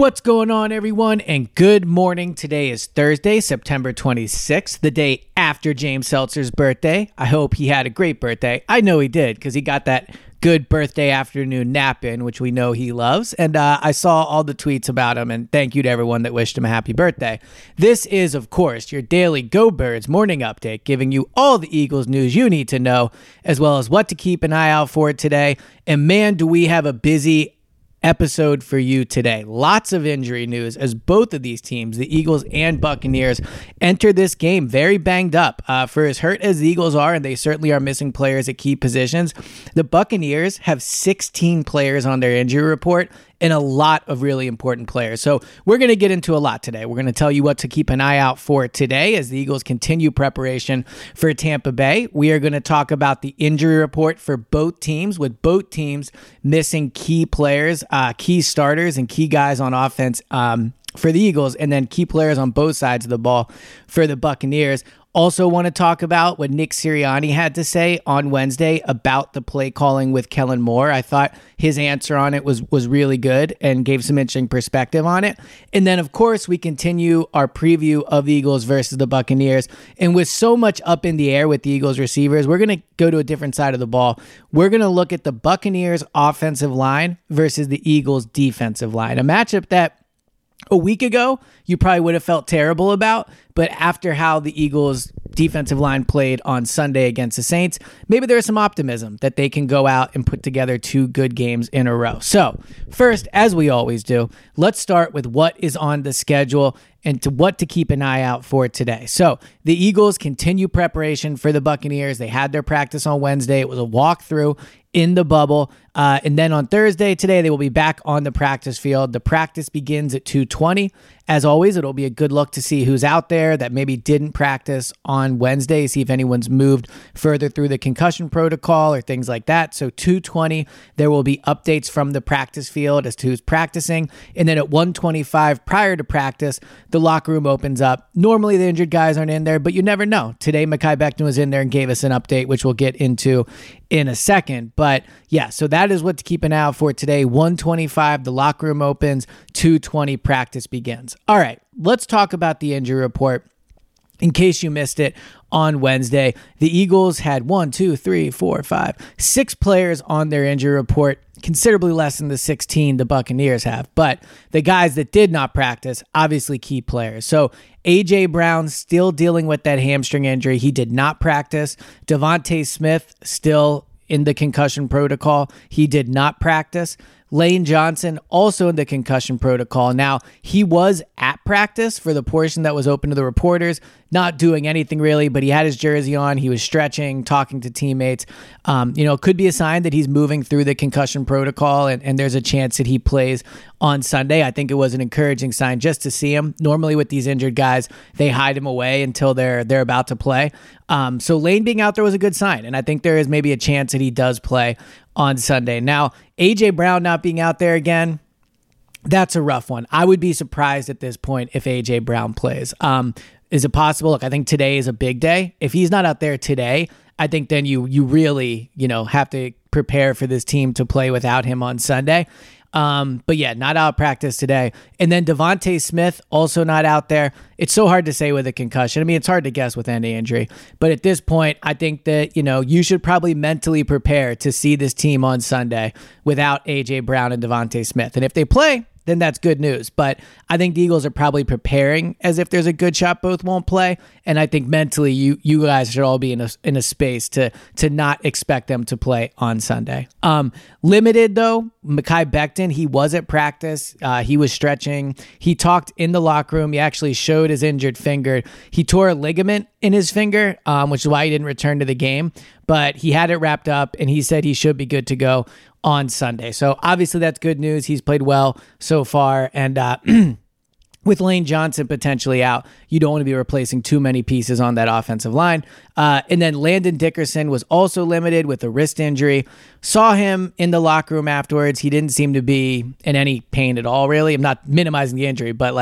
What's going on, everyone, and good morning. Today is Thursday, September 26th, the day after James Seltzer's birthday. I hope he had a great birthday. I know he did, because he got that good birthday afternoon nap in, which we know he loves. And I saw all the tweets about him, and thank you to everyone that wished him a happy birthday. This is, of course, your daily Go Birds morning update, giving you all the Eagles news you need to know, as well as what to keep an eye out for today. And man, do we have a busy episode for you today. Lots of injury news as both of these teams, the Eagles and Buccaneers, enter this game very banged up. For as hurt as the Eagles are, and they certainly are missing players at key positions, the Buccaneers have 16 players on their injury report and a lot of really important players. So we're going to get into a lot today. We're going to tell you what to keep an eye out for today as the Eagles continue preparation for Tampa Bay. We are going to talk about the injury report for both teams, with both teams missing key players, key starters, and key guys on offense for the Eagles, and then key players on both sides of the ball for the Buccaneers. Also want to talk about what Nick Sirianni had to say on Wednesday about the play calling with Kellen Moore. I thought his answer on it was really good and gave some interesting perspective on it. And then, of course, we continue our preview of the Eagles versus the Buccaneers. And with so much up in the air with the Eagles receivers, we're going to go to a different side of the ball. We're going to look at the Buccaneers offensive line versus the Eagles defensive line, a matchup that a week ago you probably would have felt terrible about, but after how the Eagles defensive line played on Sunday against the Saints, maybe there's some optimism that they can go out and put together two good games in a row. So first, as we always do, let's start with what is on the schedule and to what to keep an eye out for today. So the Eagles continue preparation for the Buccaneers. They had their practice on Wednesday. It was a walkthrough in the bubble. And then on Thursday, today, they will be back on the practice field. The practice begins at 2:20. As always, it'll be a good look to see who's out there that maybe didn't practice on Wednesday, see if anyone's moved further through the concussion protocol or things like that. So 2:20, there will be updates from the practice field as to who's practicing. And then at 1:25, prior to practice, the locker room opens up. Normally, the injured guys aren't in there, but you never know. Today, Mekhi Becton was in there and gave us an update, which we'll get into in a second. But yeah, so that is what to keep an eye out for today. 1:25, the locker room opens. 2:20, practice begins. All right, let's talk about the injury report. In case you missed it on Wednesday, the Eagles had 6 players on their injury report, considerably less than the 16 the Buccaneers have. But the guys that did not practice, obviously key players. So A.J. Brown still dealing with that hamstring injury. He did not practice. Devontae Smith still in the concussion protocol. He did not practice. Lane Johnson also in the concussion protocol. Now, he was at practice for the portion that was open to the reporters, not doing anything really, but he had his jersey on. He was stretching, talking to teammates. Could be a sign that he's moving through the concussion protocol, and there's a chance that he plays on Sunday. I think it was an encouraging sign just to see him. Normally with these injured guys, they hide him away until they're about to play. So Lane being out there was a good sign, and I think there is maybe a chance that he does play on Sunday. Now, A.J. Brown not being out there again, that's a rough one. I would be surprised at this point if A.J. Brown plays. Is it possible? Look, I think today is a big day. If he's not out there today, I think then you really, have to prepare for this team to play without him on Sunday. But yeah, not out of practice today. And then Devontae Smith also not out there. It's so hard to say with a concussion. I mean, it's hard to guess with any injury. But at this point, I think that, you should probably mentally prepare to see this team on Sunday without A.J. Brown and Devontae Smith. And if they play, then that's good news. But I think the Eagles are probably preparing as if there's a good shot both won't play. And I think mentally you guys should all be in a space to not expect them to play on Sunday. Limited though, Mekhi Becton, he was at practice. He was stretching. He talked in the locker room. He actually showed his injured finger. He tore a ligament in his finger, which is why he didn't return to the game. But he had it wrapped up and he said he should be good to go on Sunday. So obviously that's good news. He's played well so far. And with Lane Johnson potentially out, you don't want to be replacing too many pieces on that offensive line. And then Landon Dickerson was also limited with a wrist injury. Saw him in the locker room afterwards. He didn't seem to be in any pain at all, really. I'm not minimizing the injury, but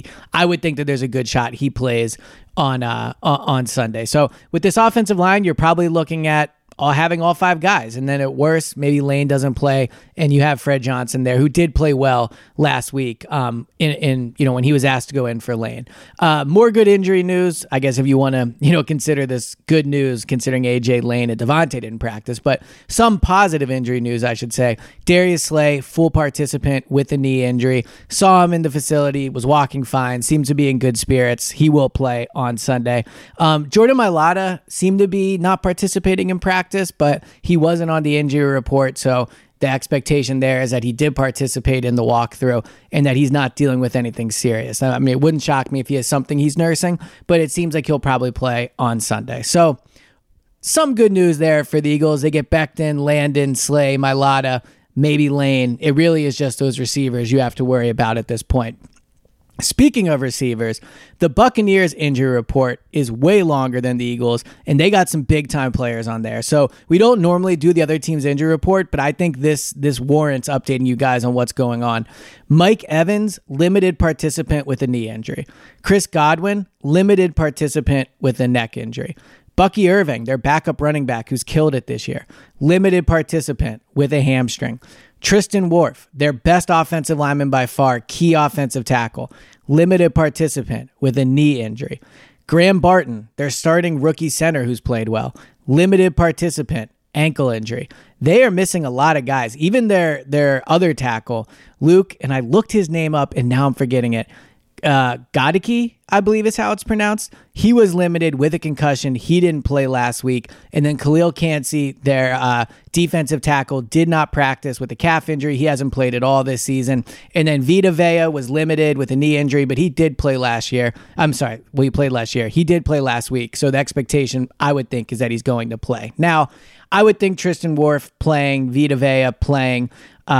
I would think that there's a good shot he plays on Sunday. So with this offensive line, you're probably looking at having all 5 guys. And then at worst, maybe Lane doesn't play and you have Fred Johnson there, who did play well last week in when he was asked to go in for Lane. More good injury news, I guess, if you want to, consider this good news, considering AJ, Lane, and Devontae didn't practice, but some positive injury news, I should say. Darius Slay, full participant with a knee injury. Saw him in the facility, was walking fine, seems to be in good spirits. He will play on Sunday. Jordan Mailata seemed to be not participating in practice, but he wasn't on the injury report, so the expectation there is that he did participate in the walkthrough and that he's not dealing with anything serious. I mean, it wouldn't shock me if he has something he's nursing, but it seems like he'll probably play on Sunday. So some good news there for the Eagles. They get Becton, Landon, Slay, Mailata, maybe Lane. It really is just those receivers you have to worry about at this point. Speaking of receivers, the Buccaneers injury report is way longer than the Eagles, and they got some big-time players on there. So we don't normally do the other team's injury report, but I think this warrants updating you guys on what's going on. Mike Evans, limited participant with a knee injury. Chris Godwin, limited participant with a neck injury. Bucky Irving, their backup running back who's killed it this year, limited participant with a hamstring. Tristan Wirfs, their best offensive lineman by far, key offensive tackle, limited participant with a knee injury. Graham Barton, their starting rookie center who's played well, limited participant, ankle injury. They are missing a lot of guys. Even their other tackle, Luke, and I looked his name up and now I'm forgetting it, Godicke, I believe is how it's pronounced. He was limited with a concussion. He didn't play last week. And then Khalil Kancey, their defensive tackle, did not practice with a calf injury. He hasn't played at all this season. And then Vita Vea was limited with a knee injury, but he did play last year. He played last year. He did play last week. So the expectation, I would think, is that he's going to play. Now, I would think Tristan Wirfs playing, Vita Vea playing.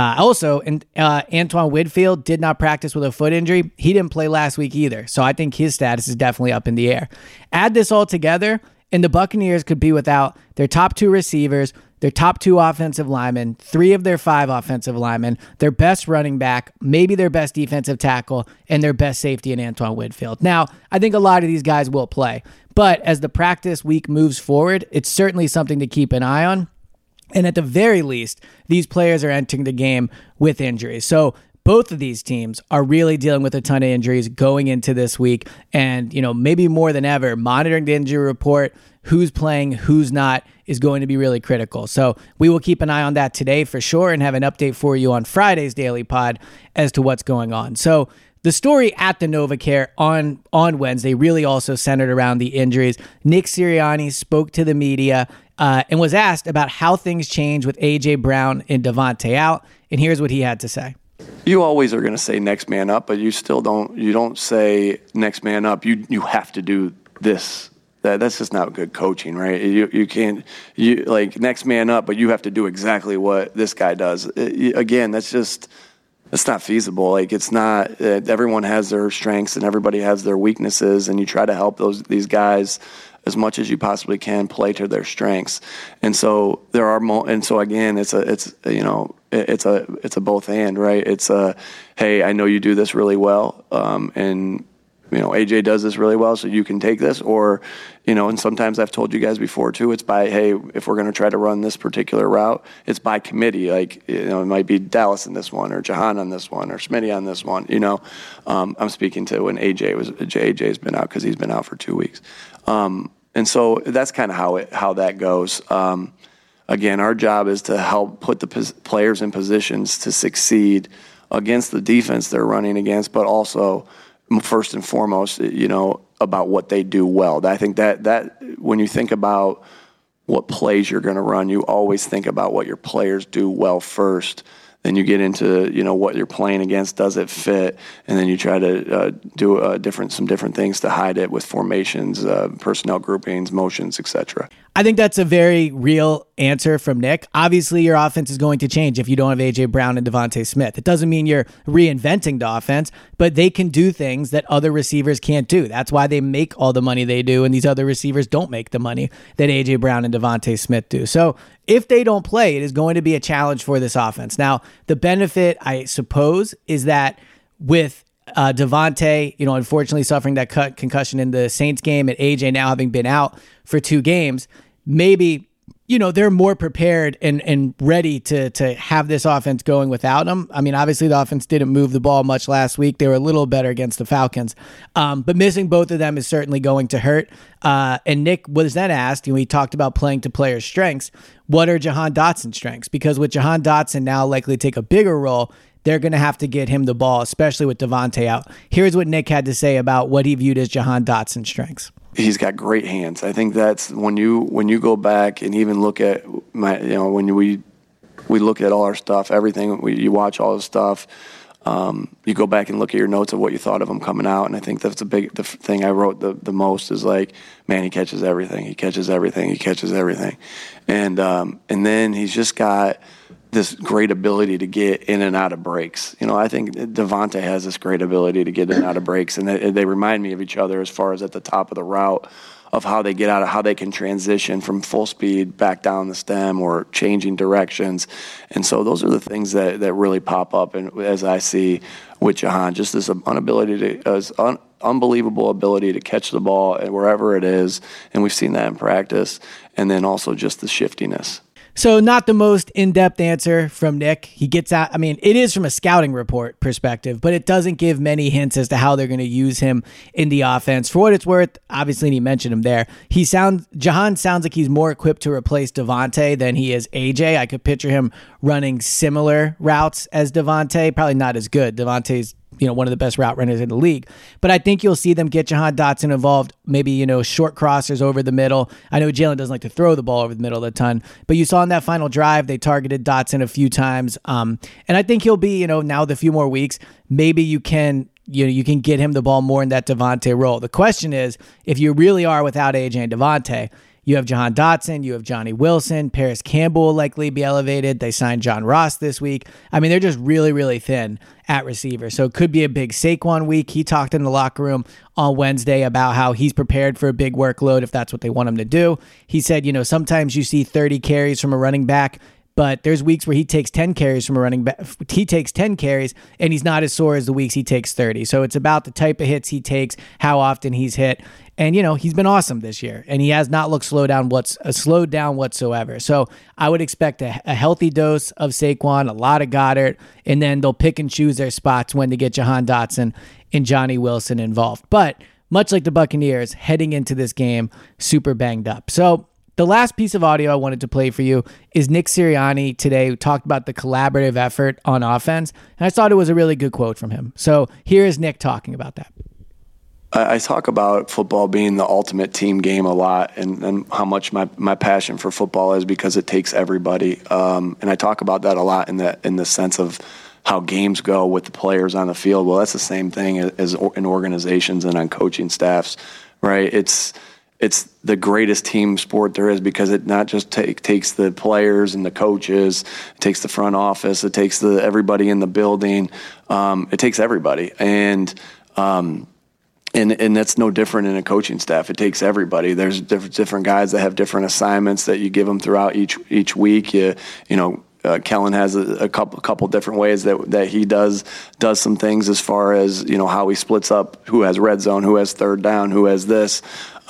Antoine Winfield did not practice with a foot injury. He didn't play last week either. So I think his status is definitely up in the air. Add this all together, and the Buccaneers could be without their top 2 receivers, their top 2 offensive linemen, 3 of their 5 offensive linemen, their best running back, maybe their best defensive tackle, and their best safety in Antoine Winfield. Now, I think a lot of these guys will play, but as the practice week moves forward, it's certainly something to keep an eye on. And at the very least, these players are entering the game with injuries. So both of these teams are really dealing with a ton of injuries going into this week. And, maybe more than ever, monitoring the injury report, who's playing, who's not, is going to be really critical. So we will keep an eye on that today for sure and have an update for you on Friday's Daily Pod as to what's going on. So the story at the NovaCare on Wednesday really also centered around the injuries. Nick Sirianni spoke to the media and was asked about how things change with A.J. Brown and Devontae out. And here's what he had to say. You always are going to say next man up, but you still don't say next man up. You have to do this. That's just not good coaching, right? You can't next man up, but you have to do exactly what this guy does. Again, that's not feasible. It's not. Everyone has their strengths and everybody has their weaknesses, and you try to help these guys as much as you possibly can play to their strengths. And so there are and so again, it's a both and, right? It's hey, I know you do this really well, and AJ does this really well, so you can take this, or and sometimes I've told you guys before too, it's by, hey, if we're going to try to run this particular route, it's by committee. It might be Dallas in this one, or Jahan on this one, or Smitty on this one. I'm speaking to when AJ's been out, because he's been out for 2 weeks, and so that's kind of how that goes. Again, our job is to help put the players in positions to succeed against the defense they're running against, but also first and foremost, about what they do well. I think that when you think about what plays you're going to run, you always think about what your players do well first. Then you get into what you're playing against, does it fit, and then you try to do some different things to hide it with formations, personnel groupings, motions, etc. I think that's a very real answer from Nick. Obviously, your offense is going to change if you don't have A.J. Brown and Devontae Smith. It doesn't mean you're reinventing the offense, but they can do things that other receivers can't do. That's why they make all the money they do, and these other receivers don't make the money that A.J. Brown and Devontae Smith do. So if they don't play, it is going to be a challenge for this offense. Now, the benefit, I suppose, is that with Devontae, unfortunately suffering that concussion in the Saints game, and AJ now having been out for 2 games, maybe they're more prepared and ready to have this offense going without him. I mean, obviously the offense didn't move the ball much last week. They were a little better against the Falcons. But missing both of them is certainly going to hurt. And Nick was then asked, we talked about playing to players' strengths. What are Jahan Dotson's strengths? Because with Jahan Dotson now likely to take a bigger role, they're going to have to get him the ball, especially with Davante out. Here's what Nick had to say about what he viewed as Jahan Dotson's strengths. He's got great hands. I think that's when you go back and even look at when we look at all our stuff, everything, you watch all the stuff, you go back and look at your notes of what you thought of him coming out, and I think that's the thing I wrote the most is like, man, he catches everything. He catches everything. He catches everything. And then he's just got this great ability to get in and out of breaks. I think Davante has this great ability to get in and out of breaks, and they remind me of each other as far as at the top of the route of how they get out of how they can transition from full speed back down the stem or changing directions. And so those are the things that really pop up, and as I see with Jahan, just this unbelievable ability to catch the ball wherever it is, and we've seen that in practice, and then also just the shiftiness. So not the most in-depth answer from Nick. He gets out. I mean, it is from a scouting report perspective, but it doesn't give many hints as to how they're going to use him in the offense. For what it's worth, obviously, and he mentioned him there, Jahan sounds like he's more equipped to replace Davante than he is AJ. I could picture him running similar routes as Davante, probably not as good. Davante's one of the best route runners in the league. But I think you'll see them get Jahan Dotson involved, maybe, short crossers over the middle. I know Jalen doesn't like to throw the ball over the middle a ton, but you saw in that final drive, they targeted Dotson a few times. And I think he'll be, now with a few more weeks, maybe you can get him the ball more in that Davante role. The question is, if you really are without AJ and Davante, you have Jahan Dotson, you have Johnny Wilson, Paris Campbell will likely be elevated. They signed John Ross this week. I mean, they're just really, really thin at receiver. So it could be a big Saquon week. He talked in the locker room on Wednesday about how he's prepared for a big workload if that's what they want him to do. He said, sometimes you see 30 carries from a running back, but there's weeks where he takes 10 carries from a running back. He takes 10 carries, and he's not as sore as the weeks he takes 30. So it's about the type of hits he takes, how often he's hit. And, he's been awesome this year, and he has not looked slowed down whatsoever. So I would expect a healthy dose of Saquon, a lot of Goddard, and then they'll pick and choose their spots when to get Jahan Dotson and Johnny Wilson involved. But much like the Buccaneers, heading into this game, super banged up. So the last piece of audio I wanted to play for you is Nick Sirianni today, who talked about the collaborative effort on offense, and I thought it was a really good quote from him. So here is Nick talking about that. I talk about football being the ultimate team game a lot, and how much my passion for football is because it takes everybody. And I talk about that a lot in the sense of how games go with the players on the field. Well, that's the same thing as in organizations and on coaching staffs, right? It's the greatest team sport there is because it not just takes the players and the coaches, it takes the front office, it takes everybody in the building, it takes everybody. And that's no different in a coaching staff. It takes everybody. There's different guys that have different assignments that you give them throughout each week. Kellen has a couple different ways that he does some things as far as how he splits up who has red zone, who has third down, who has this.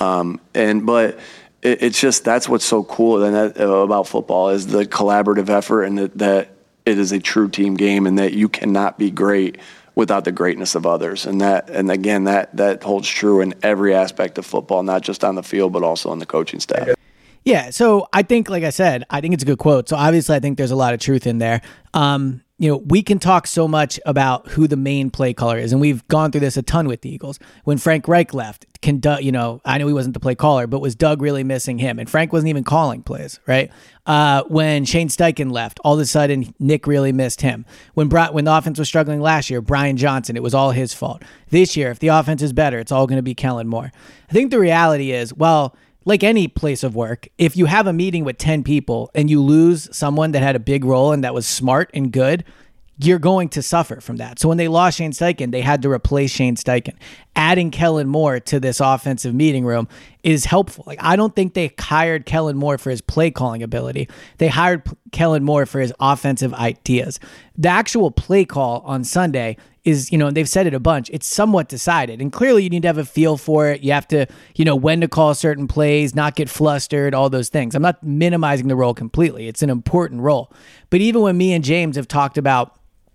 But it's just that's what's so cool about football is the collaborative effort and that it is a true team game and that you cannot be great without the greatness of others. And again, that holds true in every aspect of football, not just on the field, but also on the coaching staff. Yeah. So I think, like I said, I think it's a good quote. So obviously I think there's a lot of truth in there. We can talk so much about who the main play caller is, and we've gone through this a ton with the Eagles. When Frank Reich left, I know he wasn't the play caller, but was Doug really missing him? And Frank wasn't even calling plays, right? When Shane Steichen left, all of a sudden Nick really missed him. When the offense was struggling last year, Brian Johnson, it was all his fault. This year, if the offense is better, it's all going to be Kellen Moore. I think the reality is, like any place of work, if you have a meeting with 10 people and you lose someone that had a big role and that was smart and good, you're going to suffer from that. So when they lost Shane Steichen, they had to replace Shane Steichen. Adding Kellen Moore to this offensive meeting room is helpful. Like, I don't think they hired Kellen Moore for his play calling ability. They hired Kellen Moore for his offensive ideas. The actual play call on Sunday is, and they've said it a bunch, it's somewhat decided. And clearly you need to have a feel for it. You have to, when to call certain plays, not get flustered, all those things. I'm not minimizing the role completely. It's an important role. But even when me and James have talked about,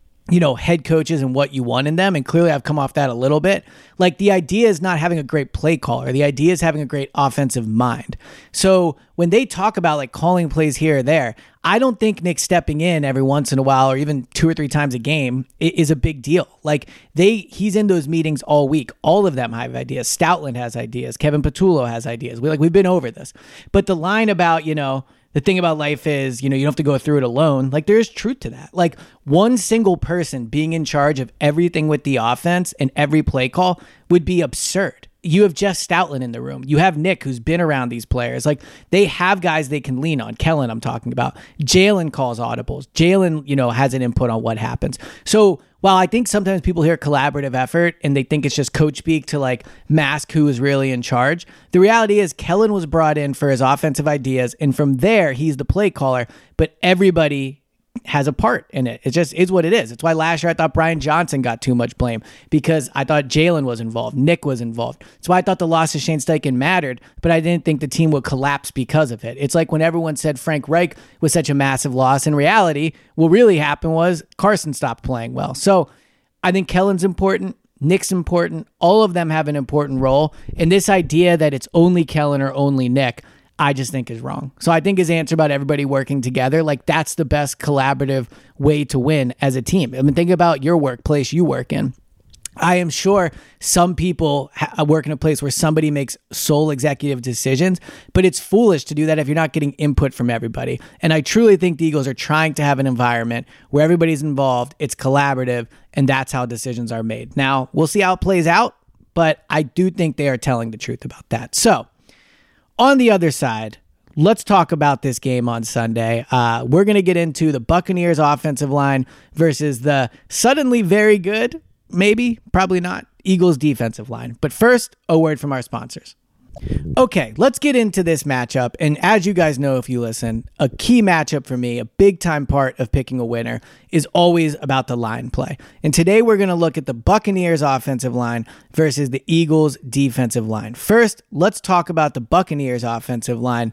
head coaches and what you want in them, and clearly I've come off that a little bit, like the idea is not having a great play caller. The idea is having a great offensive mind. So when they talk about like calling plays here or there, I don't think Nick stepping in every once in a while or even 2 or 3 times a game is a big deal. Like he's in those meetings all week. All of them have ideas. Stoutland has ideas. Kevin Patullo has ideas. We've been over this. But the line about, the thing about life is, you don't have to go through it alone. Like there is truth to that. Like one single person being in charge of everything with the offense and every play call would be absurd. You have Jeff Stoutland in the room. You have Nick, who's been around these players. Like they have guys they can lean on. Kellen, I'm talking about. Jalen calls audibles. Jalen, has an input on what happens. So while I think sometimes people hear collaborative effort and they think it's just coach speak to like mask who is really in charge, the reality is Kellen was brought in for his offensive ideas, and from there he's the play caller, but everybody has a part in it. It just is what it is. It's why last year I thought Brian Johnson got too much blame because I thought Jalen was involved. Nick was involved. That's why I thought the loss of Shane Steichen mattered, but I didn't think the team would collapse because of it. It's like when everyone said Frank Reich was such a massive loss. In reality, what really happened was Carson stopped playing well. So I think Kellen's important. Nick's important. All of them have an important role. And this idea that it's only Kellen or only Nick, I just think is wrong. So I think his answer about everybody working together, like that's the best collaborative way to win as a team. I mean, think about your workplace you work in. I am sure some people work in a place where somebody makes sole executive decisions, but it's foolish to do that if you're not getting input from everybody. And I truly think the Eagles are trying to have an environment where everybody's involved, it's collaborative, and that's how decisions are made. Now, we'll see how it plays out, but I do think they are telling the truth about that. So, on the other side, let's talk about this game on Sunday. We're going to get into the Buccaneers offensive line versus the suddenly very good, maybe, probably not, Eagles defensive line. But first, a word from our sponsors. Okay, let's get into this matchup. And as you guys know, if you listen, a key matchup for me, a big time part of picking a winner is always about the line play. And today we're going to look at the Buccaneers offensive line versus the Eagles defensive line. First, let's talk about the Buccaneers offensive line,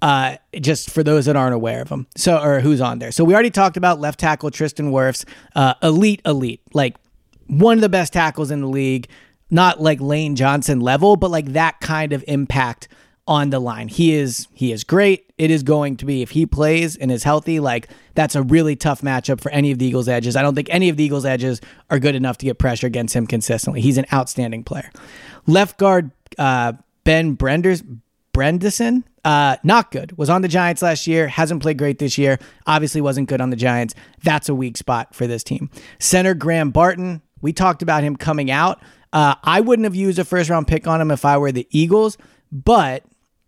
just for those that aren't aware of them. Or who's on there. So we already talked about left tackle Tristan Wirfs, elite, like one of the best tackles in the league. Not like Lane Johnson level, but like that kind of impact on the line. He is great. It is going to be, if he plays and is healthy, like that's a really tough matchup for any of the Eagles edges. I don't think any of the Eagles edges are good enough to get pressure against him consistently. He's an outstanding player. Left guard, Ben Bredesen, not good. Was on the Giants last year. Hasn't played great this year. Obviously wasn't good on the Giants. That's a weak spot for this team. Center Graham Barton. We talked about him coming out. I wouldn't have used a first-round pick on him if I were the Eagles, but,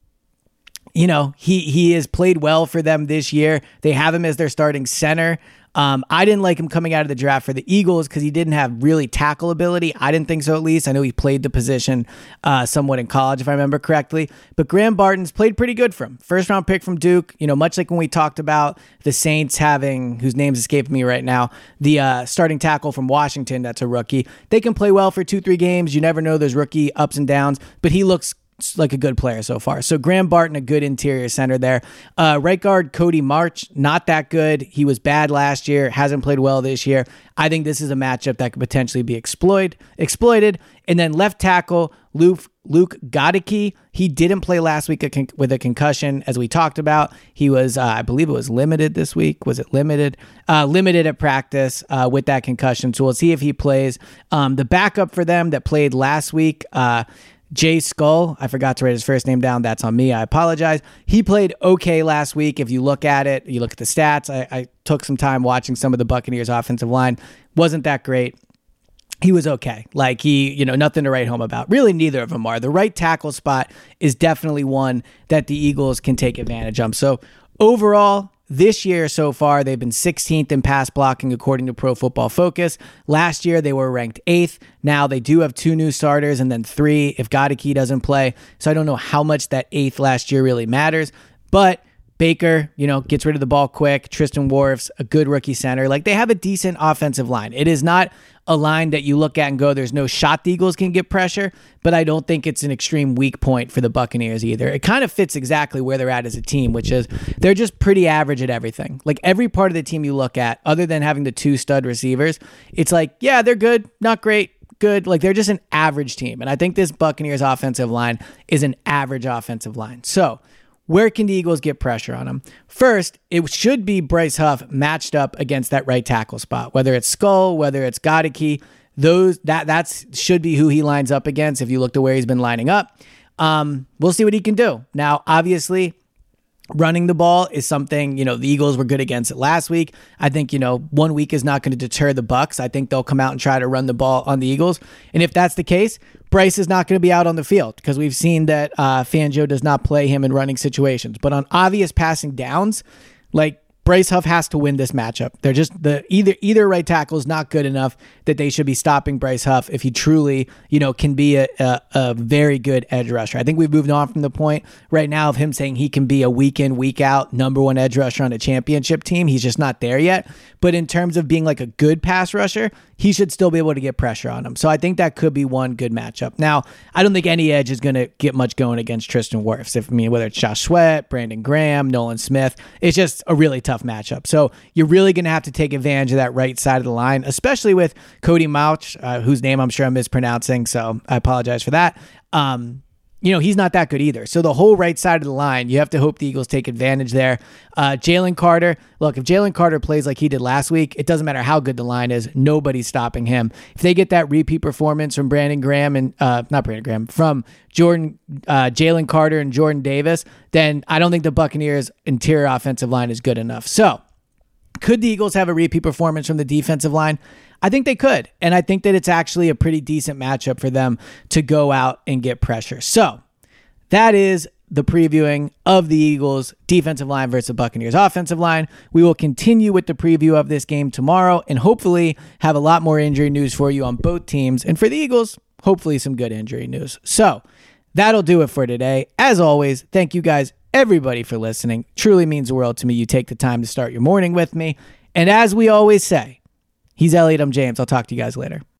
he has played well for them this year. They have him as their starting center. I didn't like him coming out of the draft for the Eagles because he didn't have really tackle ability. I didn't think so, at least. I know he played the position somewhat in college, if I remember correctly. But Graham Barton's played pretty good for him. First-round pick from Duke, much like when we talked about the Saints having, whose name's escaping me right now, the starting tackle from Washington that's a rookie. They can play well for 2-3 games. You never know. There's rookie ups and downs, but he looks like a good player so far. So Graham Barton, a good interior center there. Right guard Cody March, not that good. He was bad last year, hasn't played well this year. I think this is a matchup that could potentially be exploited. And then left tackle Luke Goedeke. He didn't play last week with a concussion, as we talked about. He was, I believe it was limited this week. Was it limited? Limited at practice with that concussion. So we'll see if he plays. The backup for them that played last week, Jay Skull, I forgot to write his first name down. That's on me. I apologize. He played okay last week. If you look at it, you look at the stats. I took some time watching some of the Buccaneers offensive line. Wasn't that great. He was okay. Like nothing to write home about. Really, neither of them are. The right tackle spot is definitely one that the Eagles can take advantage of. So overall, this year so far, they've been 16th in pass blocking according to Pro Football Focus. Last year, they were ranked 8th. Now they do have 2 new starters and then 3 if Goedeke doesn't play. So I don't know how much that 8th last year really matters. But Baker, gets rid of the ball quick. Tristan Wirfs, a good rookie center. Like, they have a decent offensive line. It is not a line that you look at and go, there's no shot the Eagles can get pressure, but I don't think it's an extreme weak point for the Buccaneers either. It kind of fits exactly where they're at as a team, which is they're just pretty average at everything. Like, every part of the team you look at, other than having the 2 stud receivers, it's like, yeah, they're good, not great, good. Like, they're just an average team. And I think this Buccaneers offensive line is an average offensive line. So where can the Eagles get pressure on them? First, it should be Bryce Huff matched up against that right tackle spot, whether it's Skull, whether it's Godeke. That should be who he lines up against if you look to where he's been lining up. We'll see what he can do. Now, obviously, running the ball is something, the Eagles were good against it last week. I think, 1 week is not going to deter the Bucs. I think they'll come out and try to run the ball on the Eagles. And if that's the case, Bryce is not going to be out on the field because we've seen that Fangio does not play him in running situations. But on obvious passing downs, like, Bryce Huff has to win this matchup. They're just either right tackle is not good enough that they should be stopping Bryce Huff if he truly, can be a very good edge rusher. I think we've moved on from the point right now of him saying he can be a week in, week out number 1 edge rusher on a championship team. He's just not there yet. But in terms of being like a good pass rusher, he should still be able to get pressure on him. So I think that could be one good matchup. Now, I don't think any edge is going to get much going against Tristan Wirfs. Whether it's Josh Sweat, Brandon Graham, Nolan Smith, it's just a really tough matchup. So you're really going to have to take advantage of that right side of the line, especially with Cody Mauch, whose name I'm sure I'm mispronouncing, so I apologize for that. He's not that good either. So the whole right side of the line, you have to hope the Eagles take advantage there. Jalen Carter, look, if Jalen Carter plays like he did last week, it doesn't matter how good the line is. Nobody's stopping him. If they get that repeat performance from Brandon Graham and from Jalen Carter and Jordan Davis, then I don't think the Buccaneers' interior offensive line is good enough. So could the Eagles have a repeat performance from the defensive line? I think they could. And I think that it's actually a pretty decent matchup for them to go out and get pressure. So that is the previewing of the Eagles defensive line versus the Buccaneers offensive line. We will continue with the preview of this game tomorrow and hopefully have a lot more injury news for you on both teams. And for the Eagles, hopefully some good injury news. So that'll do it for today. As always, thank you guys, everybody, for listening. Truly means the world to me. You take the time to start your morning with me. And as we always say, he's Elliot, I'm James. I'll talk to you guys later.